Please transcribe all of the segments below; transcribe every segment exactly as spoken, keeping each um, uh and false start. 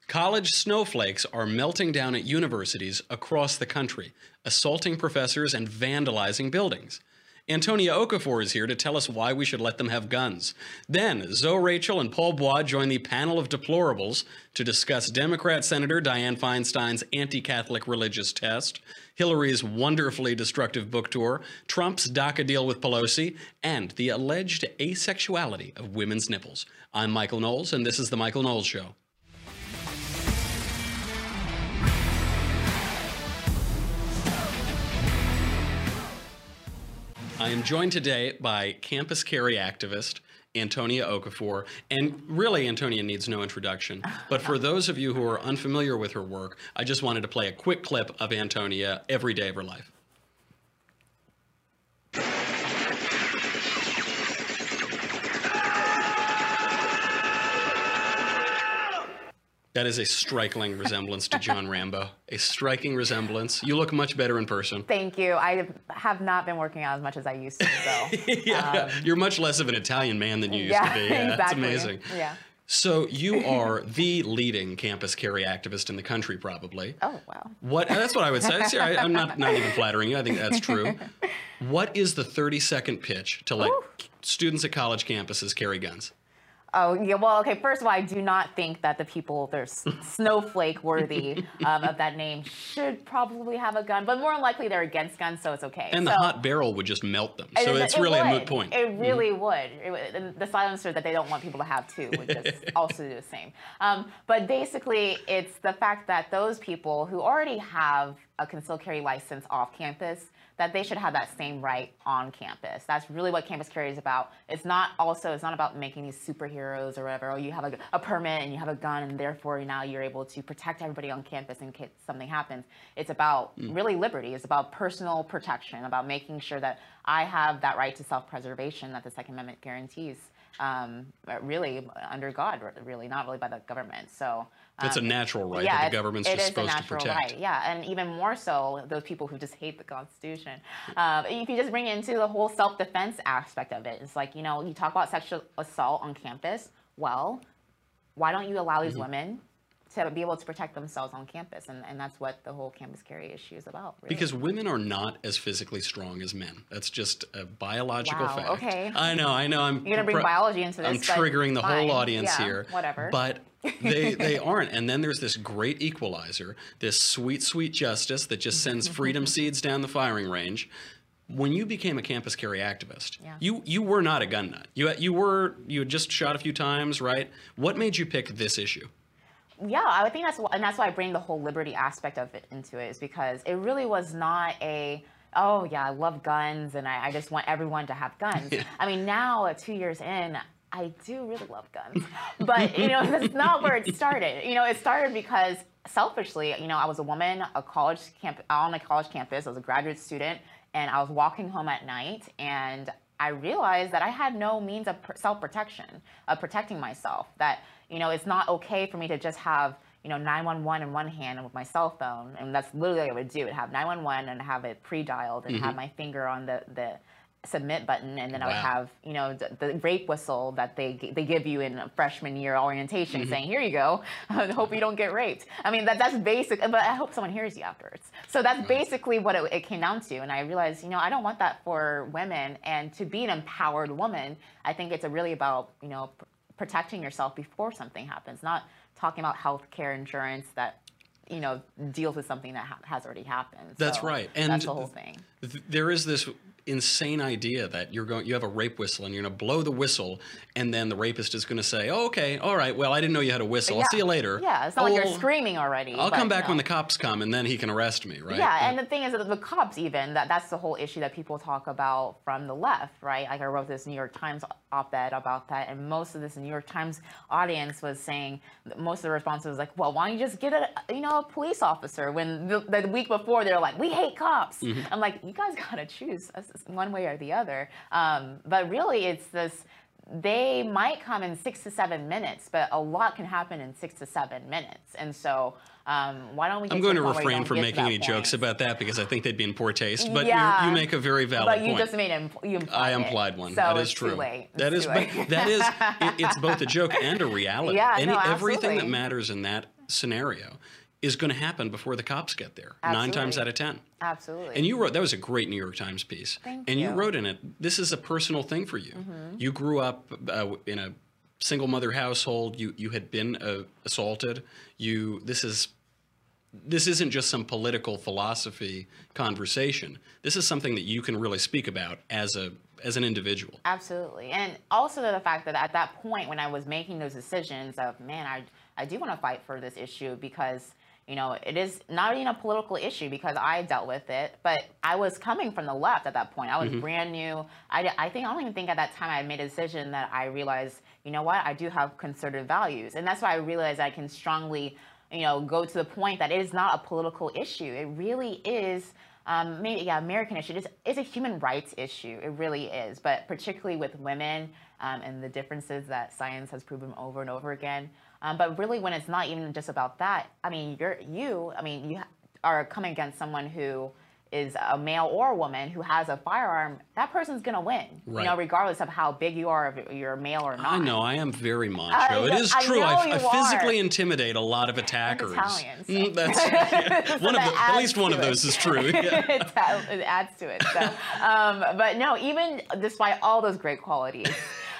College snowflakes are melting down at universities across the country, assaulting professors and vandalizing buildings. Antonia Okafor is here to tell us why we should let them have guns. Then, Zoe Rachel and Paul Bois join the panel of deplorables to discuss Democrat Senator Dianne Feinstein's anti-Catholic religious test, Hillary's wonderfully destructive book tour, Trump's DACA deal with Pelosi, and the alleged asexuality of women's nipples. I'm Michael Knowles, and this is The Michael Knowles Show. I am joined today by Campus Carry activist Antonia Okafor, and really Antonia needs no introduction, but for those of you who are unfamiliar with her work, I just wanted to play a quick clip of Antonia every day of her life. That is a striking resemblance to John Rambo. A striking resemblance. You look much better in person. Thank you. I have not been working out as much as I used to, so. yeah, um, you're much less of an Italian man than you used yeah, to be. Yeah, exactly. That's amazing. Yeah. So you are the leading campus carry activist in the country, probably. Oh, wow. What? That's what I would say. See, I, I'm not, not even flattering you. I think that's true. What is the thirty-second pitch to let Ooh. students at college campuses carry guns? Oh, yeah, well, okay, first of all, I do not think that the people that are snowflake worthy um, of that name should probably have a gun, but more than likely they're against guns, so it's okay. And so, the hot barrel would just melt them, so it, it's it really would. a moot point. It really mm-hmm. would. It would. And the silencer that they don't want people to have, too, would just also do the same. Um, but basically, it's the fact that those people who already have a concealed carry license off campus, that they should have that same right on campus. That's really what campus carry is about. It's not also, it's not about making these superheroes or whatever, or you have a, a permit and you have a gun and therefore now you're able to protect everybody on campus in case something happens. It's about mm. really liberty. It's about personal protection, about making sure that I have that right to self-preservation that the Second Amendment guarantees. Um, really under God, really, not really by the government. So um, it's a natural right yeah, that the government's just supposed to protect. Right. Yeah, and even more so, those people who just hate the Constitution. Um, if you just bring it into the whole self-defense aspect of it, it's like, you know, you talk about sexual assault on campus. Well, why don't you allow these mm-hmm. women to be able to protect themselves on campus? And, and that's what the whole campus carry issue is about. Really. Because women are not as physically strong as men. That's just a biological wow, fact. Okay. I know, I know. I'm You're going to bring biology into this. I'm triggering the fine. whole audience yeah, here. Whatever. But they, they aren't. And then there's this great equalizer, this sweet, sweet justice that just sends freedom seeds down the firing range. When you became a campus carry activist, yeah. you you were not a gun nut. You you were you had just shot a few times, right? What made you pick this issue? Yeah, I think that's, and that's why I bring the whole liberty aspect of it into it, is because it really was not a, oh yeah, I love guns and I, I just want everyone to have guns. Yeah. I mean, now uh, two years in, I do really love guns, but you know, that's not where it started. You know, it started because selfishly, you know, I was a woman, a college camp on a college campus. I was a graduate student, and I was walking home at night, and I realized that I had no means of self-protection, of protecting myself. That, you know, it's not okay for me to just have, you know, nine one one in one hand and with my cell phone, and that's literally what I would do. I'd have nine one one and have it pre-dialed and mm-hmm. have my finger on the, the submit button, and then wow. I would have, you know, the, the rape whistle that they they give you in freshman year orientation, mm-hmm. saying, here you go, I hope you don't get raped. I mean, that that's basic, but I hope someone hears you afterwards. So that's right. basically what it, it came down to, and I realized, you know, I don't want that for women, and to be an empowered woman, I think it's a really about, you know, pr protecting yourself before something happens, not talking about health care insurance that, you know, deals with something that ha has already happened. That's so right. And that's the whole thing. Th there is this insane idea that you're going, you have a rape whistle and you're going to blow the whistle, and then the rapist is going to say, "Oh, okay, all right. Well, I didn't know you had a whistle. Yeah. I'll see you later." Yeah, it's not oh, like you're screaming already. I'll but, come back no. when the cops come, and then he can arrest me, right? Yeah, yeah. And the thing is that the cops even that that's the whole issue that people talk about from the left, right? Like I wrote this New York Times op-ed about that, and most of this New York Times audience was saying, most of the response was like, "Well, why don't you just get a you know a police officer?" When the, the week before they're like, "We hate cops." Mm-hmm. I'm like, you guys gotta choose one way or the other. Um, but really, it's this they might come in six to seven minutes, but a lot can happen in six to seven minutes. And so um, why don't we get I'm going to, to the point where you refrain don't from get to making that any point? jokes about that because I think they'd be in poor taste. But Yeah. you, you make a very valid But you point. just made it. You implied I it. implied one. So that is it's true. Too late. That It's is, too but late. that is, it, it's both a joke and a reality. Yeah, Any, no, everything that absolutely. matters in that scenario is going to happen before the cops get there. Absolutely. Nine times out of ten. Absolutely. And you wrote, that was a great New York Times piece. Thank and you. you. wrote in it, this is a personal thing for you. Mm-hmm. You grew up uh, in a single mother household. You you had been uh, assaulted. You this is this isn't just some political philosophy conversation. This is something that you can really speak about as a as an individual. Absolutely. And also the fact that at that point when I was making those decisions of, man, I, I do want to fight for this issue because, you know, it is not even a political issue because I dealt with it, but I was coming from the left at that point. I was mm-hmm. brand new. I, I think, I don't even think at that time I made a decision that I realized, you know what, I do have conservative values. And that's why I realized I can strongly, you know, go to the point that it is not a political issue. It really is Um, maybe, yeah, American issue. It's, it's a human rights issue. It really is. But particularly with women um, and the differences that science has proven over and over again. Um, but really, when it's not even just about that, I mean, you're you. I mean, you are coming against someone who is a male or a woman who has a firearm. That person's gonna win. Right. You know, regardless of how big you are, if you're male or not. I know. I am very macho. Uh, it is I true. know I, you I physically are. intimidate a lot of attackers. Italians. Mm, that's yeah. So one of that the, at adds least one to of those it. is true. Yeah. it, adds, it adds to it. So, um, but no, even despite all those great qualities,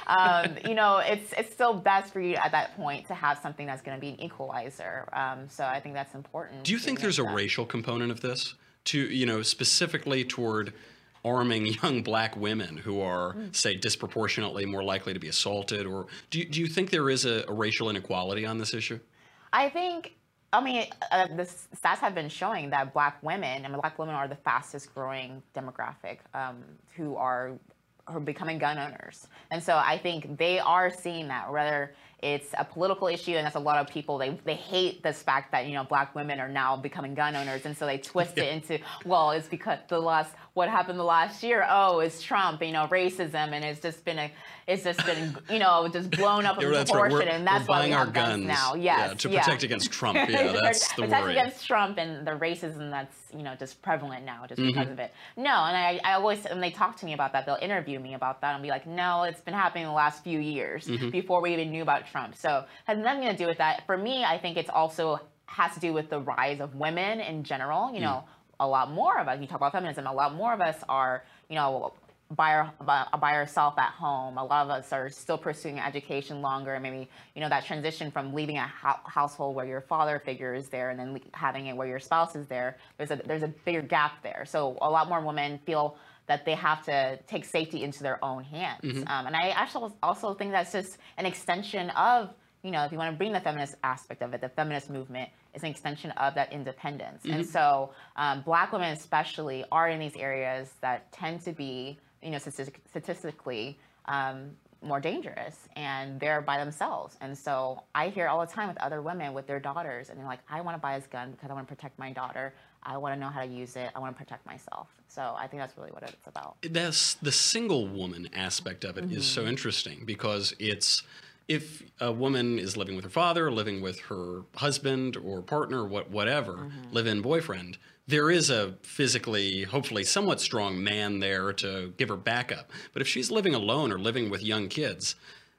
um, you know, it's it's still best for you at that point to have something that's going to be an equalizer. Um, so I think that's important. Do you think there's a that. racial component of this? To, you know, specifically toward arming young black women who are, mm. say, disproportionately more likely to be assaulted? Or do you, do you think there is a, a racial inequality on this issue? I think, I mean, uh, the stats have been showing that black women, I mean, black women are the fastest growing demographic um, who are, who are becoming gun owners. And so I think they are seeing that, whether it's a political issue, and that's a lot of people, they they hate this fact that, you know, black women are now becoming gun owners, and so they twist yeah. it into, well, it's because the last, what happened the last year, oh, it's Trump, you know, racism, and it's just been a, it's just been, you know, just blown up in yeah, proportion, right. and that's we're why we our have guns, guns now. Yes, yeah, to yeah. protect against Trump. Yeah, that's the protect worry. against Trump and the racism that's, you know, just prevalent now just mm-hmm. because of it. No, and I, I always, when they talk to me about that, they'll interview me about that and be like, no, it's been happening the last few years mm-hmm. before we even knew about Trump. So it has nothing to do with that. For me, I think it's also has to do with the rise of women in general. You know, mm. a lot more of us, you talk about feminism, a lot more of us are, you know, by, our, by, by ourselves at home. A lot of us are still pursuing education longer. Maybe, you know, that transition from leaving a ho- household where your father figure is there and then le- having it where your spouse is there, there's a, there's a bigger gap there. So a lot more women feel that they have to take safety into their own hands. Mm-hmm. Um, and I actually also think that's just an extension of, you know, if you want to bring the feminist aspect of it, the feminist movement is an extension of that independence. Mm-hmm. And so um, black women especially are in these areas that tend to be, you know, statistic- statistically um, more dangerous, and they're by themselves. And so I hear all the time with other women with their daughters, and they're like, I want to buy this gun because I want to protect my daughter. I want to know how to use it. I want to protect myself. So I think that's really what it's about. That's the single woman aspect of it mm-hmm. is so interesting because it's, if a woman is living with her father, living with her husband or partner, what, whatever, mm-hmm. live-in boyfriend, there is a physically, hopefully somewhat strong man there to give her backup. But if she's living alone or living with young kids,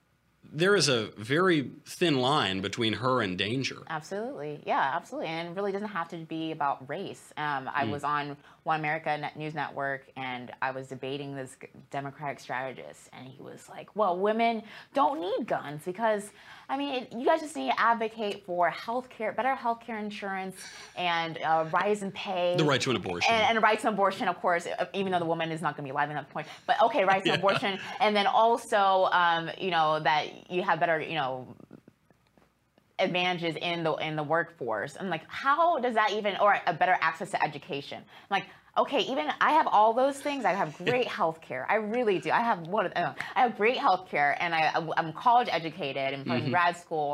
there is a very thin line between her and danger. Absolutely. Yeah, absolutely. And it really doesn't have to be about race. Um, I mm. was on One America News Network, and I was debating this Democratic strategist, and he was like, well, women don't need guns because, I mean, it, you guys just need to advocate for health care, better health care insurance, and uh, rise in pay. The right to an abortion. And, and the right to abortion, of course, even though the woman is not going to be alive at that point. But okay, right to yeah. abortion. And then also, um, you know, that you have better, you know, advantages in the in the workforce. I'm like, how does that even, or a better access to education? I'm like, okay, even I have all those things. I have great health care. I really do. I have what I have great health care, and I I'm college educated and from mm-hmm. grad school.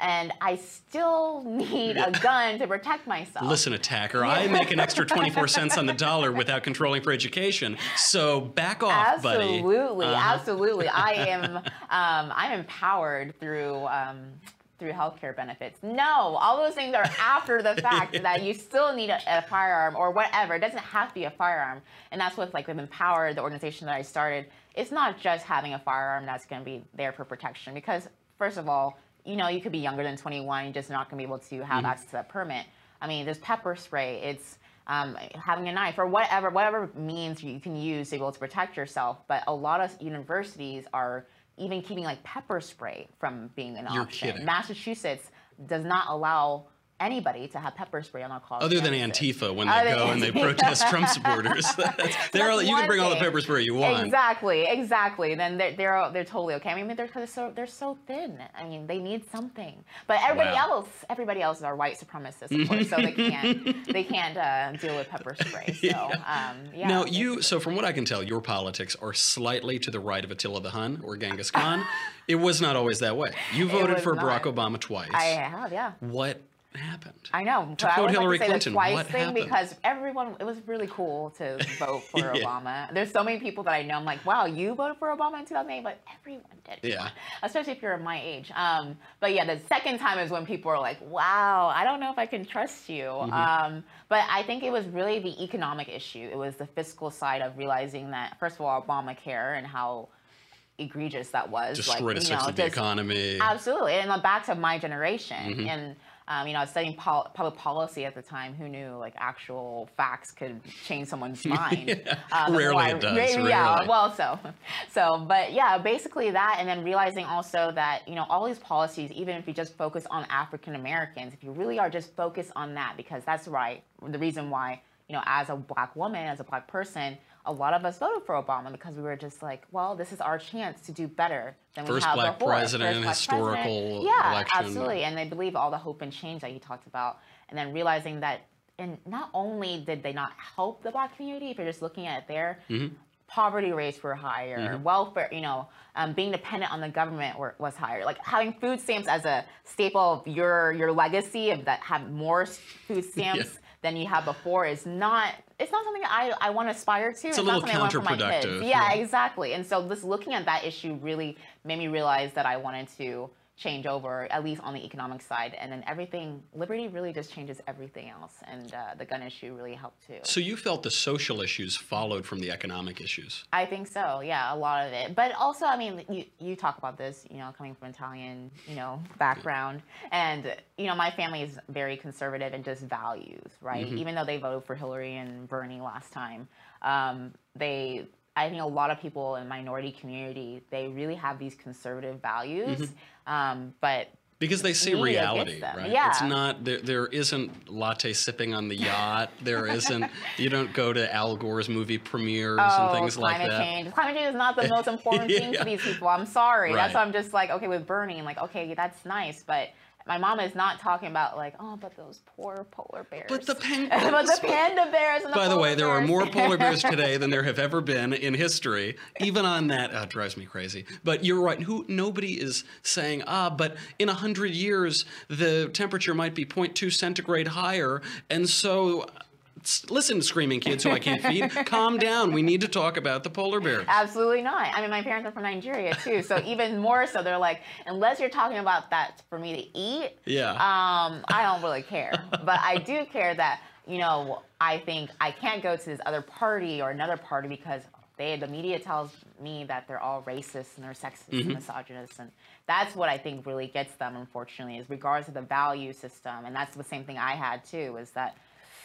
and I still need a gun to protect myself. Listen, attacker, I make an extra twenty-four cents on the dollar without controlling for education, so back off, buddy. Absolutely, Uh-huh. absolutely. I am, um, I'm empowered through. Um, through healthcare benefits. No, all those things are after the fact that you still need a, a firearm or whatever. It doesn't have to be a firearm. And that's what, like, with Empower, the organization that I started, it's not just having a firearm that's going to be there for protection. Because, first of all, you know, you could be younger than twenty-one, you're just not going to be able to have mm-hmm. access to that permit. I mean, there's pepper spray, it's um, having a knife, or whatever, whatever means you can use to be able to protect yourself. But a lot of universities are even keeping like pepper spray from being an You're option. kidding. Massachusetts does not allow anybody to have pepper spray on our college Other than campuses. Antifa when they Other go than and they Antifa. protest Trump supporters. they're all, you can bring all the pepper spray you want. Exactly, exactly. Then they're they're, they're totally okay. I mean, they're they're so they're so thin. I mean, they need something. But everybody Wow. else, everybody else are white supremacists, of course, so they can't they can't uh, deal with pepper spray. So Yeah. um, yeah. Now, you, so from what I can tell, your politics are slightly to the right of Attila the Hun or Genghis Khan. It was not always that way. You voted was for not. Barack Obama twice. I have, yeah. What happened? I know. To but I quote would Hillary like to say Clinton, the twice what thing happened? because everyone, it was really cool to vote for Yeah. Obama. There's so many people that I know. I'm like, wow, you voted for Obama in two thousand eight, but everyone did. Yeah. Especially if you're my age. Um, but yeah, the second time is when people are like, wow, I don't know if I can trust you. Mm-hmm. Um, but I think it was really the economic issue. It was the fiscal side of realizing that, first of all, Obamacare and how egregious that was. Destroyed like, a you sixth know, of the just- economy. Absolutely, and then back to my generation, Mm-hmm. and um, you know, I was studying pol- public policy at the time. Who knew like actual facts could change someone's mind? Yeah. Uh, the Rarely more I- it does, Maybe, yeah, rarely. well, so, so, but yeah, basically that, and then realizing also that you know all these policies, even if you just focus on African Americans, if you really are just focused on that, because that's right, the reason why you know, as a black woman, as a black person, a lot of us voted for Obama because we were just like, well, this is our chance to do better than First we have black before. president, First black historical president. Yeah, election. absolutely. And they believe all the hope and change that he talked about. And then realizing that, and not only did they not help the black community, if you're just looking at it there, Mm-hmm. poverty rates were higher, Mm-hmm. welfare, you know, um, being dependent on the government were, was higher. Like having food stamps as a staple of your your legacy of that have more food stamps Yeah. than you had before is not, it's not something I, I want to aspire to. It's, a not little something I want for my kids. counterproductive, Yeah, yeah. exactly. And so just looking at that issue really made me realize that I wanted to change over, at least on the economic side. And then everything, liberty really just changes everything else. And uh, the gun issue really helped too. So you felt the social issues followed from the economic issues. I think so, yeah, a lot of it. But also, I mean, you, you talk about this, you know, coming from Italian, you know, background. And, you know, my family is very conservative and just values, right? Mm-hmm. Even though they voted for Hillary and Bernie last time, um, they, I think a lot of people in minority community, they really have these conservative values. Mm-hmm. Um, but Because they see media gets reality, them. right? Yeah. It's not, there, there isn't latte sipping on the yacht. There isn't, you don't go to Al Gore's movie premieres and things like climate that. change. Climate change is not the most important thing Yeah. to these people. I'm sorry. Right. That's why I'm just like, okay, with Bernie, I'm like, okay, that's nice, but my mom is not talking about like, oh, but those poor polar bears. But the but penguins. the panda bears. And the By the way, polar there are bears. more polar bears today than there have ever been in history. Even on that, oh, it drives me crazy. But you're right. Who nobody is saying, ah, but in a hundred years the temperature might be zero point two centigrade higher, and so. s- Listen, screaming kids who I can't feed, calm down. We need to talk about the polar bears. Absolutely not. I mean, my parents are from Nigeria too, so even more so, they're like, unless you're talking about that for me to eat, Yeah. um, I don't really care. But I do care that, you know, I think I can't go to this other party or another party because they, the media tells me that they're all racist and they're sexist Mm-hmm. and misogynist, and that's what I think really gets them, unfortunately, is regardless of the value system. And that's the same thing I had too, is that,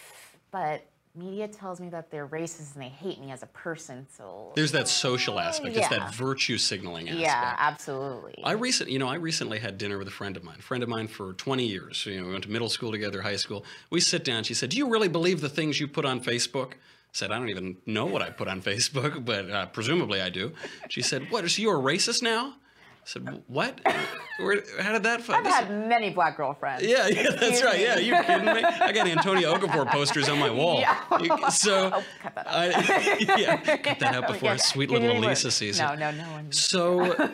but media tells me that they're racist and they hate me as a person, so There's that social aspect. It's Yeah. that virtue signaling aspect. yeah, absolutely. I recent, you know, I recently had dinner with a friend of mine. A friend of mine for twenty years. You know, we went to middle school together, high school. We sit down. She said, "Do you really believe the things you put on Facebook?" I said, "I don't even know what I put on Facebook, but uh, presumably I do." She said, "What? So you're a racist now?" I said, what? Where, how did that I've had many black girlfriends. Yeah, yeah, that's right. Yeah, you kidding me? I got Antonia Okafor posters on my wall. Yeah. So, oh, cut that out. I, yeah, cut that out before Yeah. sweet Can you little even- Elisa sees it. No, no, no one. So,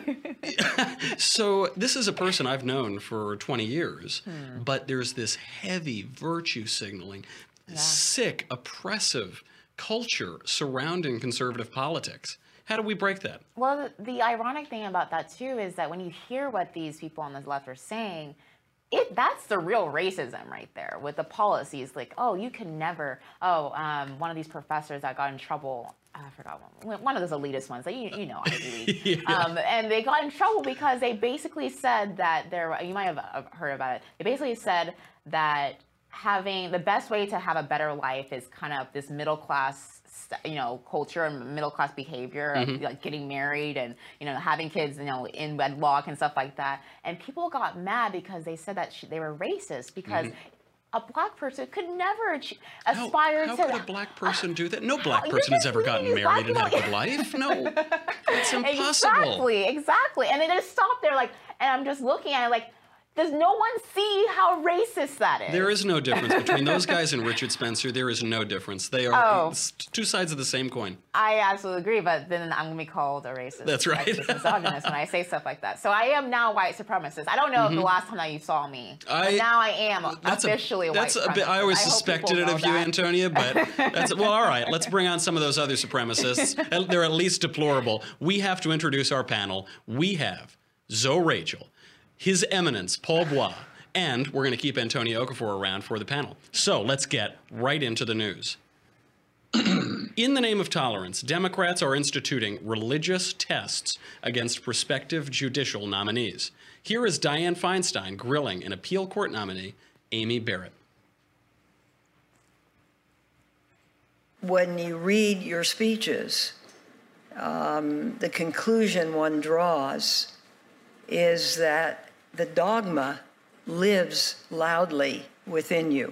so this is a person I've known for twenty years, Hmm. but there's this heavy virtue signaling, Yeah. sick, oppressive culture surrounding conservative politics. How do we break that? Well, the, the ironic thing about that too is that when you hear what these people on the left are saying, it that's the real racism right there with the policies. Like, oh, you can never. Oh, um, one of these professors that got in trouble. I forgot one. One of those elitist ones that you you know Ivy League. Yeah. um, and they got in trouble because they basically said that there. You might have uh, heard about it. They basically said that having the best way to have a better life is kind of this middle class, you know, culture and middle class behavior of Mm-hmm. like getting married and, you know, having kids, you know, in wedlock and stuff like that. And people got mad because they said that she, they were racist because a black person could never ach- How, aspire how to. could a black person do that? No black you person has just ever gotten mean married and black had a good life. No, it's impossible. Exactly, exactly. And they just stopped there, like, and I'm just looking at it, like, does no one see how racist that is? There is no difference between those guys and Richard Spencer. There is no difference. They are Oh. s- two sides of the same coin. I absolutely agree, but then I'm gonna be called a racist. That's right. sexist, misogynist when I say stuff like that. So I am now a white supremacist. I don't know if the last time that you saw me, I- but now I am That's officially a, white That's a bit. I supremacist. always hope suspected people it of know you, that. Antonia. But that's well. All right. Let's bring on some of those other supremacists. They're at least deplorable. We have to introduce our panel. We have Zoe Rachel, His Eminence Paul Bois, and we're going to keep Antonia Okafor around for the panel. So let's get right into the news. In the name of tolerance, Democrats are instituting religious tests against prospective judicial nominees. Here is Dianne Feinstein grilling an appeal court nominee, Amy Barrett. When you read your speeches, um, the conclusion one draws is that the dogma lives loudly within you.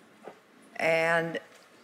And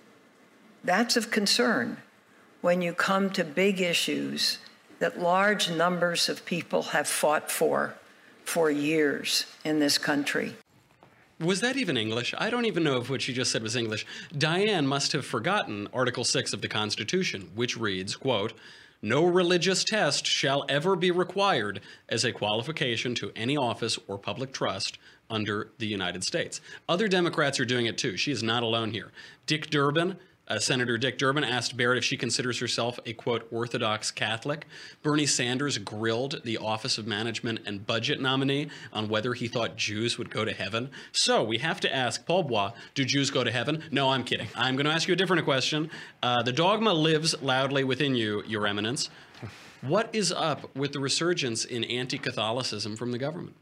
that's of concern when you come to big issues that large numbers of people have fought for for years in this country. Was that even English? I don't even know if what she just said was English. Dianne must have forgotten Article six of the Constitution, which reads, quote, "No religious test shall ever be required as a qualification to any office or public trust under the United States." Other Democrats are doing it too. She is not alone here. Dick Durbin, uh, Senator Dick Durbin asked Barrett if she considers herself a, quote, Orthodox Catholic. Bernie Sanders grilled the Office of Management and Budget nominee on whether he thought Jews would go to heaven. So we have to ask Paul Bois, do Jews go to heaven? No, I'm kidding. I'm going to ask you a different question. Uh, the dogma lives loudly within you, Your Eminence. What is up with the resurgence in anti-Catholicism from the government?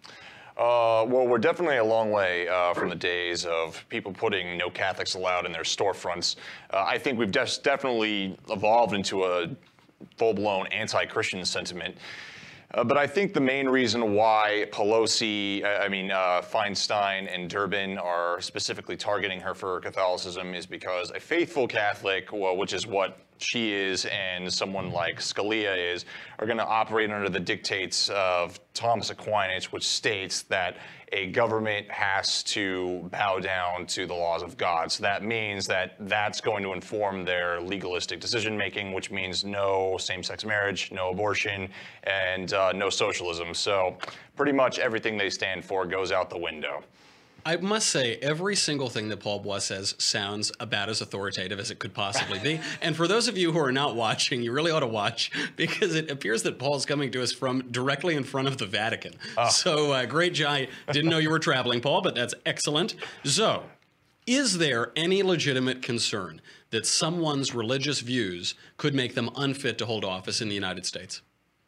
Uh, well, we're definitely a long way uh, from the days of people putting no Catholics allowed in their storefronts. Uh, I think we've just definitely evolved into a full-blown anti-Christian sentiment. Uh, but I think the main reason why Pelosi, I mean, uh, Feinstein and Durbin are specifically targeting her for Catholicism is because a faithful Catholic, well, which is what she is and someone like Scalia is, are going to operate under the dictates of Thomas Aquinas, which states that a government has to bow down to the laws of God. So that means that that's going to inform their legalistic decision-making, which means no same-sex marriage, no abortion, and uh, no socialism. So pretty much everything they stand for goes out the window. I must say, every single thing that Paul Bois says sounds about as authoritative as it could possibly be. And for those of you who are not watching, you really ought to watch, because it appears that Paul's coming to us from directly in front of the Vatican. Oh. So uh, great job. I didn't know you were traveling, Paul, but that's excellent. So, is there any legitimate concern that someone's religious views could make them unfit to hold office in the United States?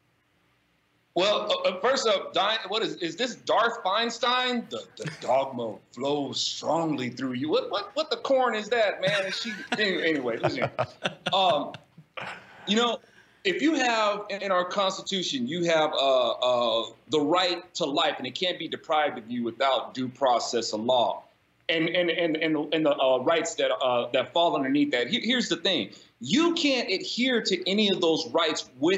Well, uh, first up, Diane, what is is this Darth Feinstein? The, the dogma flows strongly through you. What what what the corn is that, man? Is she anyway? anyway listen, um, you know, if you have in our Constitution, you have uh, uh, the right to life, and it can't be deprived of you without due process of law, and and and and, and the uh, rights that uh, that fall underneath that. Here, here's the thing: you can't adhere to any of those rights with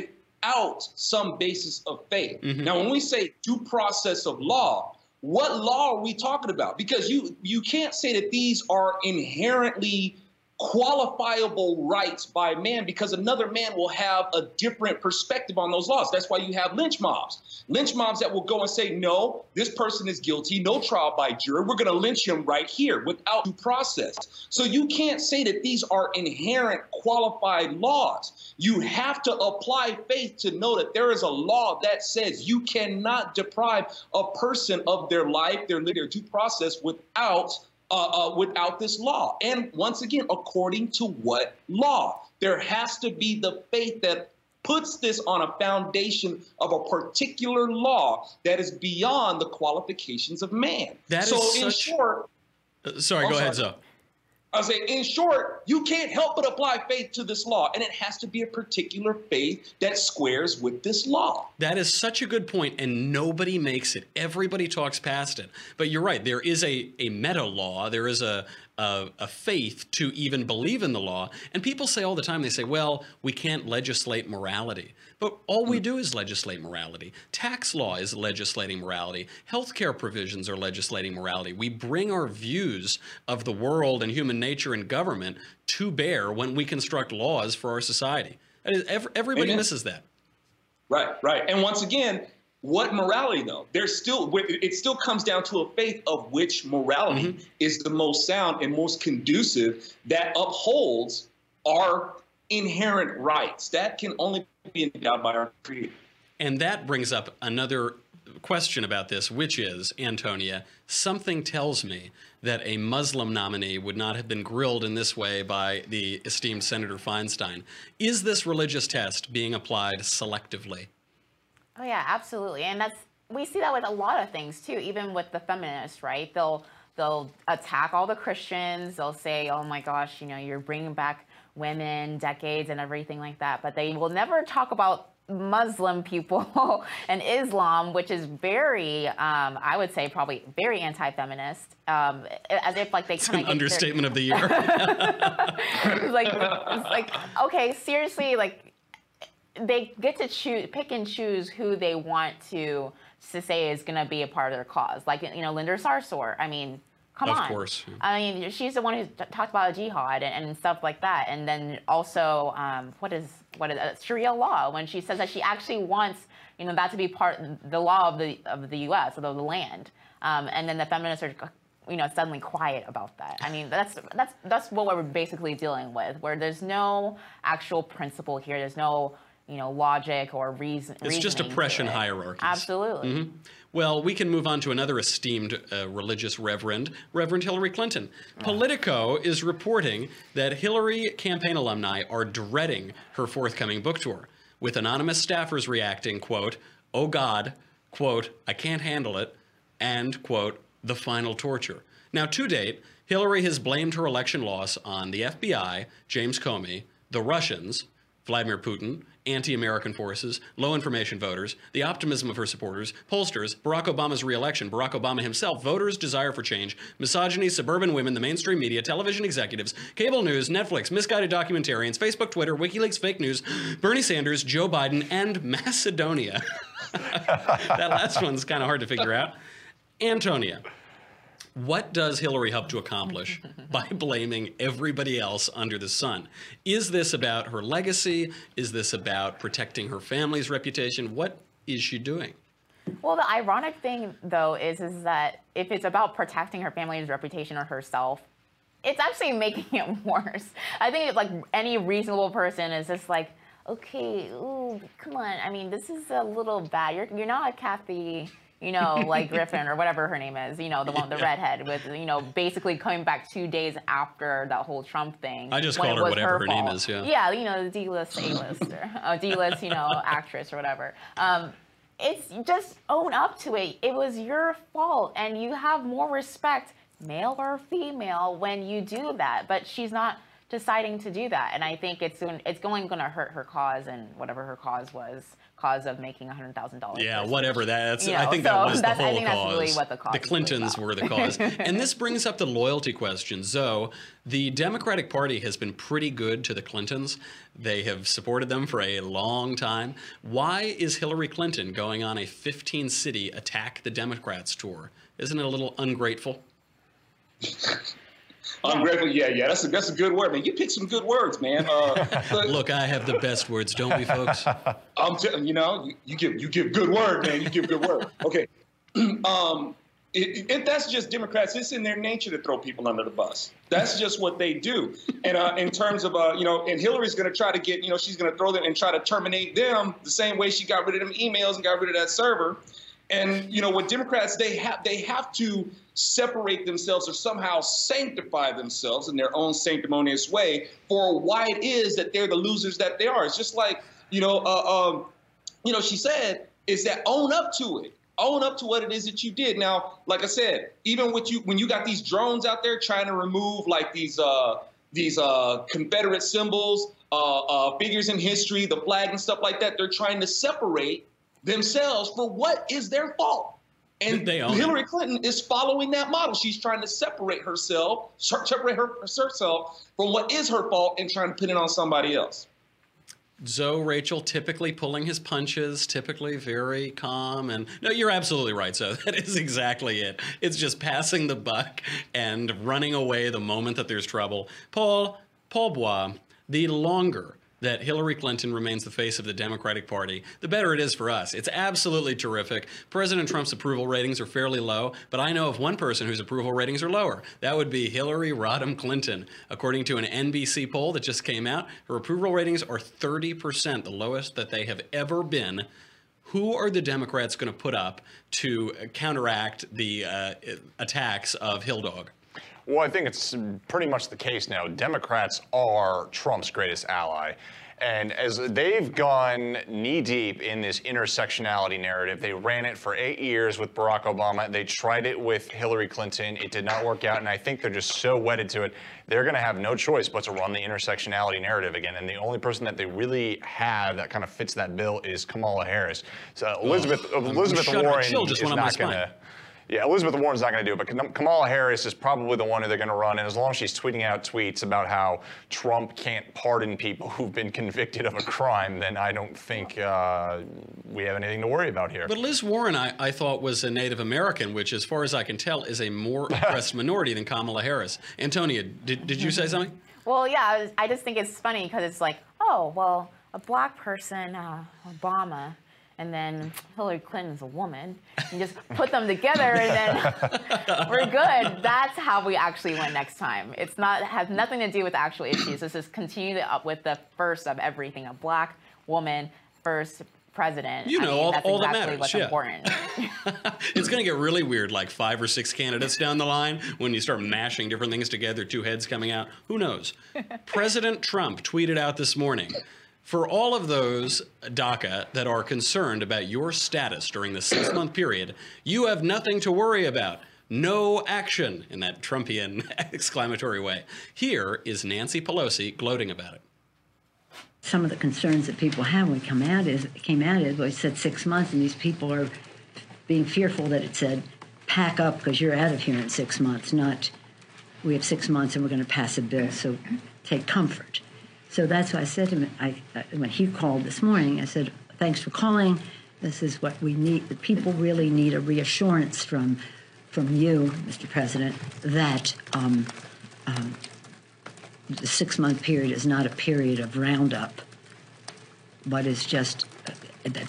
without some basis of faith. Mm-hmm. Now, when we say due process of law, what law are we talking about? Because you you can't say that these are inherently qualifiable rights by man, because another man will have a different perspective on those laws. That's why you have lynch mobs. Lynch mobs that will go and say, no, this person is guilty, no trial by jury. We're going to lynch him right here without due process. So you can't say that these are inherent qualified laws. You have to apply faith to know that there is a law that says you cannot deprive a person of their life, their, their due process without Uh, uh, without this law. And once again, according to what law? There has to be the faith that puts this on a foundation of a particular law that is beyond the qualifications of man. That so is in such... short, uh, sorry, I'm go ahead, sorry. Zoe. I say, in short, you can't help but apply faith to this law, and it has to be a particular faith that squares with this law. That is such a good point, and nobody makes it. Everybody talks past it. But you're right. There is a, a meta law. There is a, a a faith to even believe in the law. And people say all the time, they say, well, we can't legislate morality. But all we do is legislate morality. Tax law is legislating morality. Healthcare provisions are legislating morality. We bring our views of the world and human nature and government to bear when we construct laws for our society. That is, everybody Amen. misses that. Right, right. And once again, what morality, though? There's still, it still comes down to a faith of which morality mm-hmm. is the most sound and most conducive that upholds our inherent rights. That can only be endowed by our Creator. And that brings up another question about this, which is, Antonia, something tells me that a Muslim nominee would not have been grilled in this way by the esteemed Senator Feinstein. Is this religious test being applied selectively? Oh yeah, absolutely. And that's, we see that with a lot of things too, even with the feminists, right? They'll they'll attack all the Christians. They'll say, oh my gosh, you know, you're bringing back women, decades and everything like that. But they will never talk about Muslim people and Islam, which is very, um, I would say probably very anti-feminist, um, as if like they kind of an understatement their... of the year. it's like, it's like, okay, seriously, like they get to choose, pick and choose who they want to, to say is going to be a part of their cause. Like, you know, Linda Sarsour, I mean, come of on. Of course. I mean, she's the one who talked about jihad and, and stuff like that. And then also, um, what is what is uh, Sharia law, when she says that she actually wants, you know, that to be part the law of the of the U S, of the land. Um, and then the feminists are, you know, suddenly quiet about that. I mean, that's that's that's what we're basically dealing with, where there's no actual principle here. There's no, you know, logic or reason. It's just oppression it. hierarchies. Absolutely. Mm-hmm. Well, we can move on to another esteemed uh, religious reverend, Reverend Hillary Clinton. Politico is reporting that Hillary campaign alumni are dreading her forthcoming book tour, with anonymous staffers reacting, quote, oh God, quote, I can't handle it, and, quote, the final torture. Now, to date, Hillary has blamed her election loss on the F B I, James Comey, the Russians, Vladimir Putin, anti-American forces, low information voters, the optimism of her supporters, pollsters, Barack Obama's re-election, Barack Obama himself, voters' desire for change, misogyny, suburban women, the mainstream media, television executives, cable news, Netflix, misguided documentarians, Facebook, Twitter, WikiLeaks, fake news, Bernie Sanders, Joe Biden, and Macedonia. That last one's kind of hard to figure out. Antonia, what does Hillary hope to accomplish by blaming everybody else under the sun? Is this about her legacy? Is this about protecting her family's reputation? What is she doing? Well, the ironic thing, though, is, is that if it's about protecting her family's reputation or herself, it's actually making it worse. I think like any reasonable person is just like, okay, ooh, come on. I mean, this is a little bad. You're, you're not Kathy... you know, like Griffin or whatever her name is, you know, the one, the redhead with, you know, basically coming back two days after that whole Trump thing. I just called her whatever her, her name is, yeah. Yeah, you know, the D-list, A-list, or oh, D-list, you know, actress or whatever. Um, it's just own up to it. It was your fault, and you have more respect, male or female, when you do that. But she's not deciding to do that. And I think it's going, it's going going to hurt her cause and whatever her cause was, cause of making one hundred thousand dollars. Yeah, whatever that's. You know, I think so that was the that's- I whole think that's cause. really what the cause the was Clintons about. were the cause. And this brings up the loyalty question. Zoe, the Democratic Party has been pretty good to the Clintons. They have supported them for a long time. Why is Hillary Clinton going on a fifteen city Attack the Democrats tour? Isn't it a little ungrateful? Ungrateful, yeah, yeah, that's a that's a good word, man. You pick some good words, man. Uh, but Look, I have the best words, don't we, folks? I'm, t- you know, you, you give you give good word, man. You give good word. Okay, um, it, it, that's just Democrats. It's in their nature to throw people under the bus. That's just what they do. And uh, in terms of, uh, you know, and Hillary's going to try to get, you know, she's going to throw them and try to terminate them the same way she got rid of them emails and got rid of that server. And, you know, with Democrats, they have they have to separate themselves or somehow sanctify themselves in their own sanctimonious way for why it is that they're the losers that they are. It's just like, you know, uh, um, you know, she said, is that own up to it. Own up to what it is that you did. Now, like I said, even with you, when you got these drones out there trying to remove like these uh, these uh, Confederate symbols, uh, uh, figures in history, the flag and stuff like that, they're trying to separate themselves for what is their fault. And They own Hillary it. Clinton is following that model. She's trying to separate herself, separate her, herself from what is her fault and trying to put it on somebody else. Zoe, Rachel, typically pulling his punches, typically very calm. And no, you're absolutely right, Zoe. That is exactly it. It's just passing the buck and running away the moment that there's trouble. Paul, Paul Bois, the longer that Hillary Clinton remains the face of the Democratic Party, the better it is for us. It's absolutely terrific. President Trump's approval ratings are fairly low, but I know of one person whose approval ratings are lower. That would be Hillary Rodham Clinton. According to an N B C poll that just came out, her approval ratings are thirty percent, the lowest that they have ever been. Who are the Democrats going to put up to counteract the uh, attacks of Hill Dog? Well, I think it's pretty much the case now. Democrats are Trump's greatest ally. And as they've gone knee-deep in this intersectionality narrative, they ran it for eight years with Barack Obama. They tried it with Hillary Clinton. It did not work out, and I think they're just so wedded to it. They're going to have no choice but to run the intersectionality narrative again. And the only person that they really have that kind of fits that bill is Kamala Harris. So Elizabeth, Oh, Elizabeth shudder. Warren Chill just is went up my not going spine. to... Yeah, Elizabeth Warren's not going to do it, but Kamala Harris is probably the one who they're going to run. And as long as she's tweeting out tweets about how Trump can't pardon people who've been convicted of a crime, then I don't think uh, we have anything to worry about here. But Liz Warren, I, I thought, was a Native American, which, as far as I can tell, is a more oppressed minority than Kamala Harris. Antonia, did, did you say something? Well, yeah, I, was, I just think it's funny because it's like, oh, well, a black person, uh, Obama, and then Hillary Clinton's a woman, and just put them together, and then we're good. That's how we actually win next time. It's not has nothing to do with the actual issues. This is continue up with the first of everything: a black woman first president. You know, I mean, all- that's all that exactly matters, what's yeah. important. It's going to get really weird, like five or six candidates down the line, when you start mashing different things together, two heads coming out. Who knows? President Trump tweeted out this morning, for all of those, DACA, that are concerned about your status during the six-month period, you have nothing to worry about. No action, in that Trumpian exclamatory way. Here is Nancy Pelosi gloating about it. Some of the concerns that people have when we come out is came out is well, it said six months, and these people are being fearful that it said pack up because you're out of here in six months. Not we have six months and we're going to pass a bill. So take comfort. So that's why I said to him I, I, when he called this morning. I said, "Thanks for calling. This is what we need. The people really need a reassurance from from you, Mister President, that." Um, um, The six-month period is not a period of roundup, but is just uh, that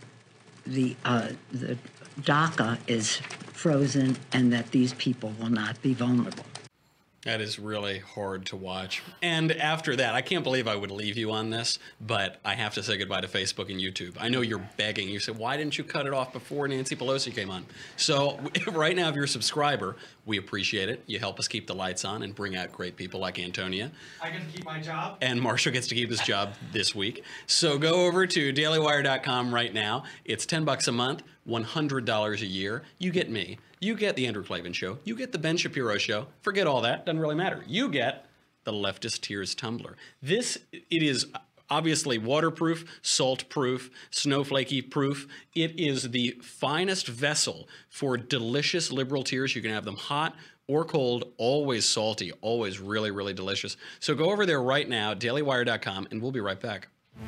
the uh, the DACA is frozen, and that these people will not be vulnerable. That is really hard to watch. And after that, I can't believe I would leave you on this, but I have to say goodbye to Facebook and YouTube. I know you're begging. You said, why didn't you cut it off before Nancy Pelosi came on? So right now, if you're a subscriber, we appreciate it. You help us keep the lights on and bring out great people like Antonia. I get to keep my job. And Marshall gets to keep his job this week. So go over to daily wire dot com right now. It's ten bucks a month, one hundred dollars a year. You get me. You get the Andrew Klavan Show. You get the Ben Shapiro Show. Forget all that. Doesn't really matter. You get the Leftist Tears tumbler. This, it is obviously waterproof, salt-proof, snowflakey-proof. It is the finest vessel for delicious liberal tears. You can have them hot or cold, always salty, always really, really delicious. So go over there right now, daily wire dot com, and we'll be right back.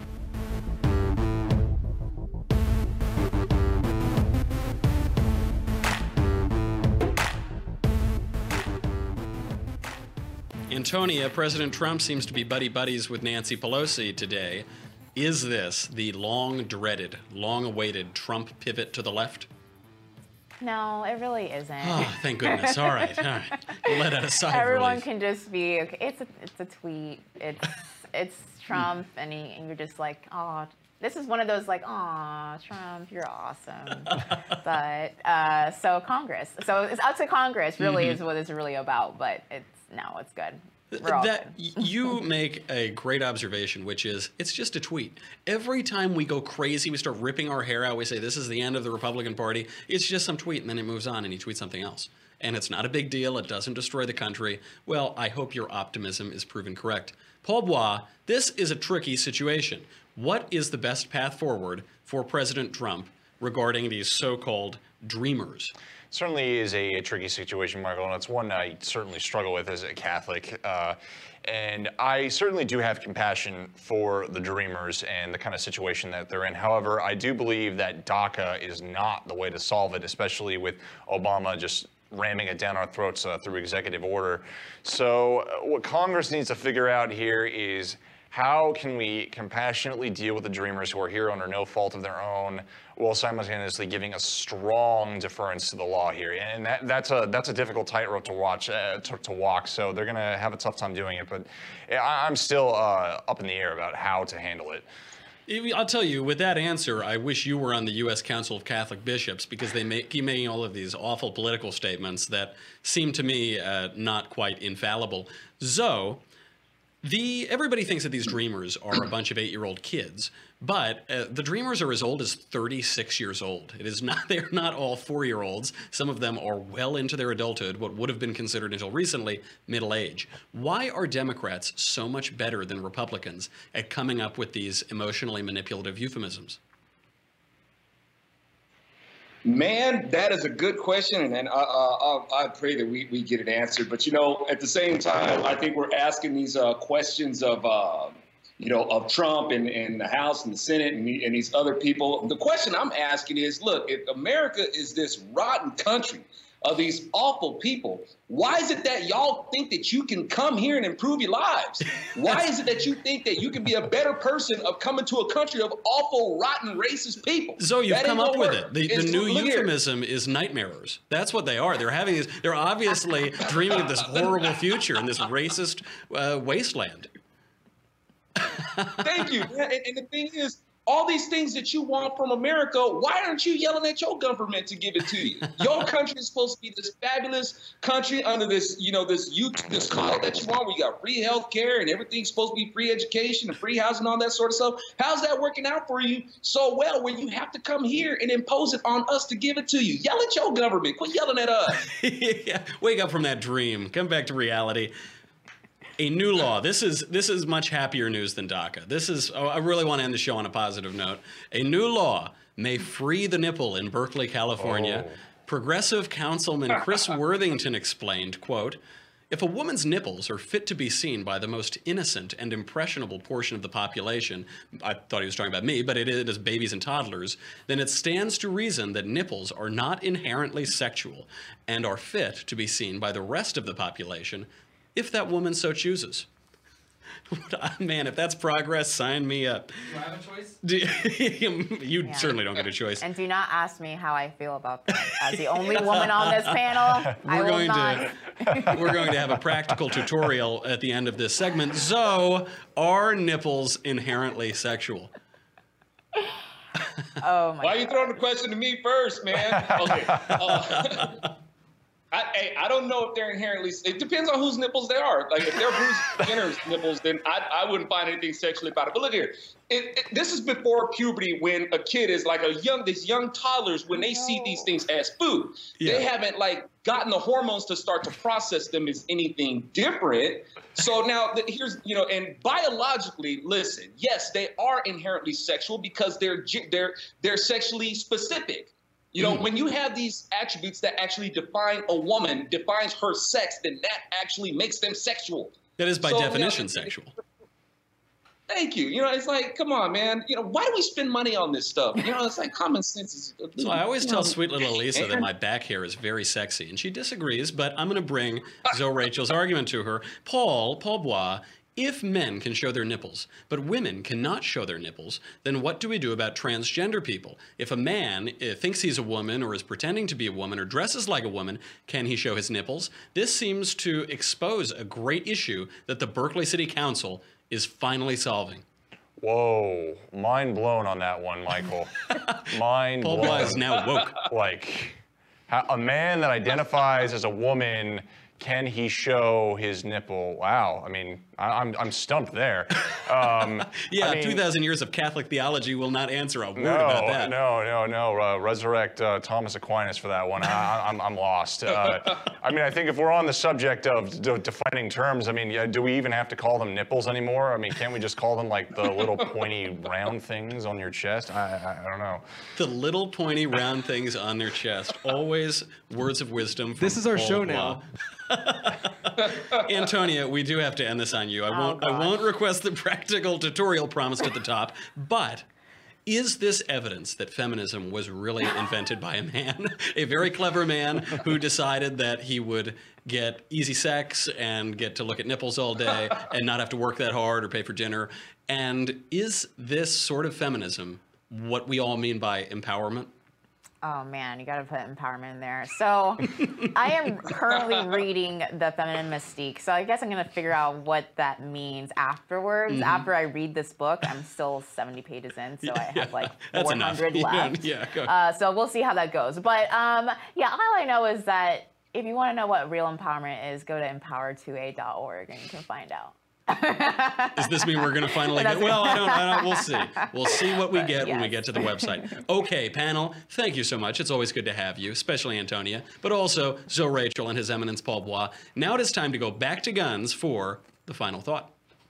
Antonia, President Trump seems to be buddy-buddies with Nancy Pelosi today. Is this the long-dreaded, long-awaited Trump pivot to the left? No, it really isn't. Oh, thank goodness. All right. All right. Let out a sigh of Everyone relief. can just be, okay, it's a, it's a tweet. It's, it's Trump, and, he, and you're just like, oh, this is one of those like, aw, Trump, you're awesome. But, uh, so Congress. So it's up to Congress, really, mm-hmm. is what it's really about. But it's, no, it's good. We're all that good. You make a great observation, which is it's just a tweet. Every time we go crazy, we start ripping our hair out, we say this is the end of the Republican Party, it's just some tweet, and then it moves on and he tweets something else. And it's not a big deal, it doesn't destroy the country. Well, I hope your optimism is proven correct. Paul Bois, this is a tricky situation. What is the best path forward for President Trump regarding these so-called dreamers? Certainly is a, a tricky situation, Michael, and it's one I certainly struggle with as a Catholic. Uh, and I certainly do have compassion for the dreamers and the kind of situation that they're in. However, I do believe that DACA is not the way to solve it, especially with Obama just ramming it down our throats uh, through executive order. So uh, what Congress needs to figure out here is how can we compassionately deal with the dreamers who are here under no fault of their own, while simultaneously giving a strong deference to the law here, and that, that's a that's a difficult tightrope to watch uh, to, to walk. So they're going to have a tough time doing it. But I, I'm still uh, up in the air about how to handle it. I'll tell you, with that answer, I wish you were on the U S Council of Catholic Bishops, because they make, keep making all of these awful political statements that seem to me uh, not quite infallible. Zoe, the everybody thinks that these dreamers are a bunch of eight-year-old kids, but uh, the dreamers are as old as thirty-six years old. It is not; they're not all four-year-olds. Some of them are well into their adulthood, what would have been considered until recently middle age. Why are Democrats so much better than Republicans at coming up with these emotionally manipulative euphemisms? Man, that is a good question, and, and uh, uh, I pray that we, we get it answered. But, you know, at the same time, I think we're asking these uh, questions of, uh, you know, of Trump and, and the House and the Senate and, and these other people. The question I'm asking is, look, if America is this rotten country of these awful people, why is it that y'all think that you can come here and improve your lives? Why is it that you think that you can be a better person of coming to a country of awful, rotten, racist people? Zoe, you've That come ain't up gonna with work. it. The, the It's- new look here. euphemism is nightmarers. That's what they are. They're having these, they're obviously dreaming of this horrible future in this racist uh, wasteland. Thank you. And, and the thing is, all these things that you want from America, why aren't you yelling at your government to give it to you? Your country is supposed to be this fabulous country under this, you know, this youth, this cloud that you want, where you got free health care and everything's supposed to be free education and free housing and all that sort of stuff. How's that working out for you so well when you have to come here and impose it on us to give it to you? Yell at your government. Quit yelling at us. Yeah, wake up from that dream. Come back to reality. A new law. This is this is much happier news than DACA. This is. Oh, I really want to end the show on a positive note. A new law may free the nipple in Berkeley, California. Oh. Progressive Councilman Chris Worthington explained, quote, "If a woman's nipples are fit to be seen by the most innocent and impressionable portion of the population," I thought he was talking about me, but it is babies and toddlers, "then it stands to reason that nipples are not inherently sexual and are fit to be seen by the rest of the population, if that woman so chooses." Man, if that's progress, sign me up. Do I have a choice? Do, you Yeah. certainly don't get a choice. And do not ask me how I feel about that. As the only woman on this panel, I We're will going not. to we're going to have a practical tutorial at the end of this segment. Zoe, are nipples inherently sexual? Oh my Why are you throwing the question to me first, man? Okay. Uh, I, hey, I don't know if they're inherently. It depends on whose nipples they are. Like if they're Bruce Jenner's nipples, then I, I wouldn't find anything sexually about it. But look here, it, it, this is before puberty, when a kid is like a young, these young toddlers, when they see these things as food, Yeah. they haven't like gotten the hormones to start to process them as anything different. So now the, here's, you know, and biologically, listen, yes, they are inherently sexual because they're they're they're sexually specific. You know, mm. when you have these attributes that actually define a woman, defines her sex, then that actually makes them sexual. That is by so, definition you know, sexual. Thank you. You know, it's like, come on, man. You know, why do we spend money on this stuff? You know, it's like common sense is. So I always tell know, sweet little Elisa and, that my back hair is very sexy, and she disagrees, but I'm going to bring Zoe Rachel's argument to her. Paul, Paul Bois, if men can show their nipples, but women cannot show their nipples, then what do we do about transgender people? If a man uh, thinks he's a woman or is pretending to be a woman or dresses like a woman, can he show his nipples? This seems to expose a great issue that the Berkeley City Council is finally solving. Whoa, mind blown on that one, Michael. Mind Paul blown. Bois is now woke. Like, a man that identifies as a woman, can he show his nipple? Wow, I mean, I, I'm I'm stumped there. Um, yeah, I mean, two thousand years of Catholic theology will not answer a word no, about that. No, no, no, uh, resurrect uh, Thomas Aquinas for that one. I, I'm, I'm lost. Uh, I mean, I think if we're on the subject of de defining terms, I mean, yeah, do we even have to call them nipples anymore? I mean, can't we just call them like the little pointy round things on your chest? I, I, I don't know. The little pointy round things on their chest. Always words of wisdom from This is our Paul show Bois. now. Antonia, we do have to end this on you. I won't. Oh, I gosh. won't request the practical tutorial promised at the top. But is this evidence that feminism was really invented by a man, a very clever man who decided that he would get easy sex and get to look at nipples all day and not have to work that hard or pay for dinner? And is this sort of feminism what we all mean by empowerment? Oh man, you got to put empowerment in there. So I am currently reading The Feminine Mystique. So I guess I'm going to figure out what that means afterwards. Mm-hmm. After I read this book, I'm still seventy pages in, so I have like four hundred left. Yeah, go. Uh, so we'll see how that goes. But um, yeah, all I know is that if you want to know what real empowerment is, go to empower two a dot org and you can find out. Does this mean we're going to finally get, well, I don't, I don't, we'll see. We'll see what we But, get yes. when we get to the website. Okay, panel, thank you so much. It's always good to have you, especially Antonia, but also Zoe Rachel and His Eminence Paul Bois. Now it is time to go back to guns for the final thought.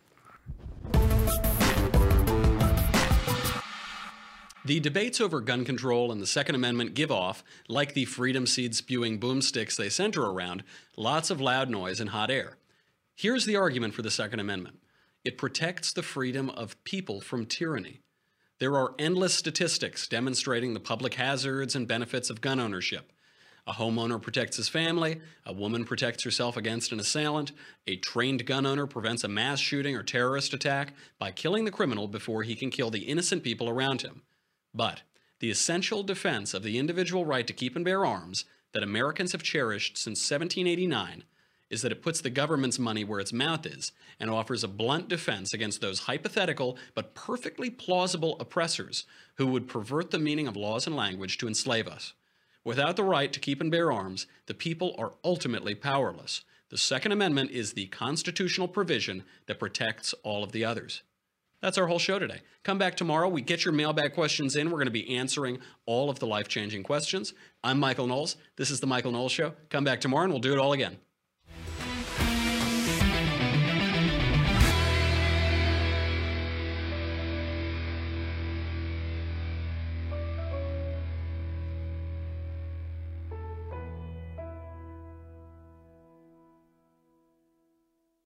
The debates over gun control and the Second Amendment give off, like the freedom seed spewing boomsticks they center around, lots of loud noise and hot air. Here's the argument for the Second Amendment. It protects the freedom of people from tyranny. There are endless statistics demonstrating the public hazards and benefits of gun ownership. A homeowner protects his family, a woman protects herself against an assailant, a trained gun owner prevents a mass shooting or terrorist attack by killing the criminal before he can kill the innocent people around him. But the essential defense of the individual right to keep and bear arms that Americans have cherished since seventeen eighty-nine is that it puts the government's money where its mouth is and offers a blunt defense against those hypothetical but perfectly plausible oppressors who would pervert the meaning of laws and language to enslave us. Without the right to keep and bear arms, the people are ultimately powerless. The Second Amendment is the constitutional provision that protects all of the others. That's our whole show today. Come back tomorrow. We get your mailbag questions in. We're going to be answering all of the life-changing questions. I'm Michael Knowles. This is The Michael Knowles Show. Come back tomorrow and we'll do it all again.